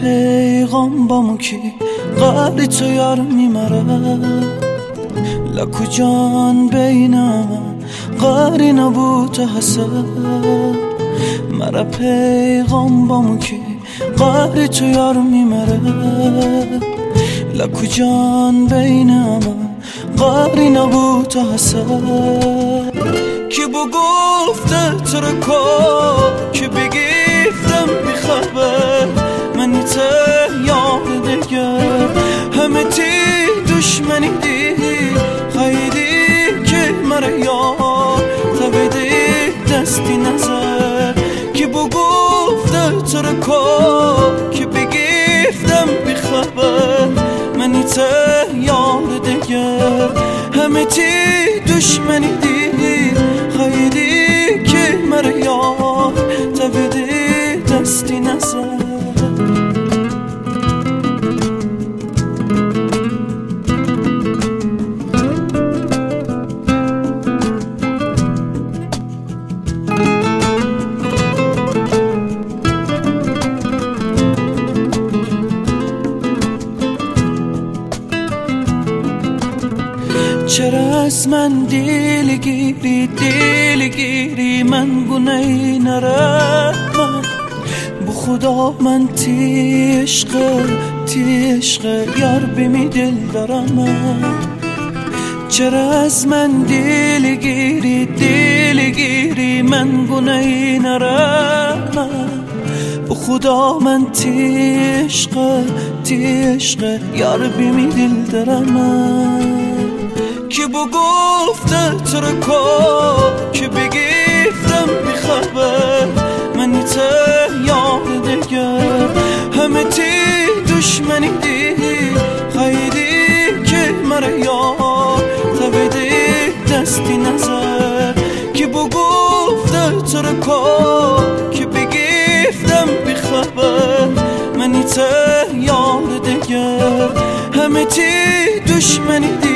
پیغام با کی قدر تو یار میمره لکو جان بینم قاری نبود حسد مرا پیغام با کی قدر تو یار میمره لکو جان بینم قاری نبود حسد کی بو گفته تو رو کو کی بگیفتم بخبر منی ته یاد دیگر همه تی دشمنی دی خیلی که مرا یاد تبیدی دستی نظر کی بو گفته تو رو کو کی بگیفتم بخبر منی ته یاد دیگر همه تی دشمنی دی خیلی که مرا یاد تبیدی دستی نظر چرا از من دلگیری من گناهی نرم بو خدا من تی عشق یار بمی دل دارم چرا از من دلگیری من گناهی نرم بو خدا من تی عشق یار بمی دل دارم کی بو گفته تو رو کو کی بگیفتم بخبر منی ته یاد دیگر همه تی دشمنی دی خیلی که مرا یاد تبیدی دستی نظر کی بو گفته تو رو کو کی بگیفتم بخبر منی ته یاد دیگر همه تی دشمنی دی